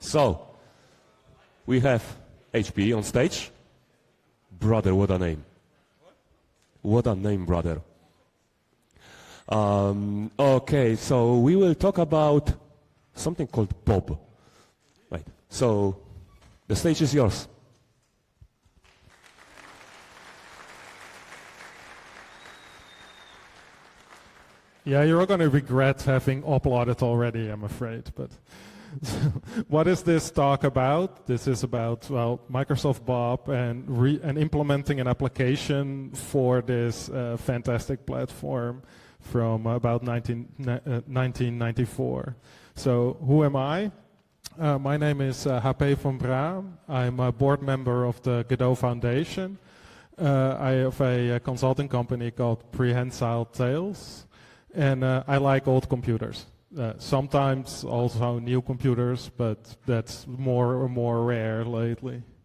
So, we have HP on stage. Brother, what a name. What a name, brother. Okay, so we will talk about something called Bob. Right. So, the stage is yours. Yeah, you're all going to regret having uploaded already, I'm afraid. But what is this talk about? This is about, well, Microsoft Bob and implementing an application for this fantastic platform from about 1994. So who am I? My name is HP van Bra. I'm a board member of the Godot Foundation. I have a consulting company called Prehensile Tales. And I like old computers. Sometimes also new computers, but that's more and more rare lately.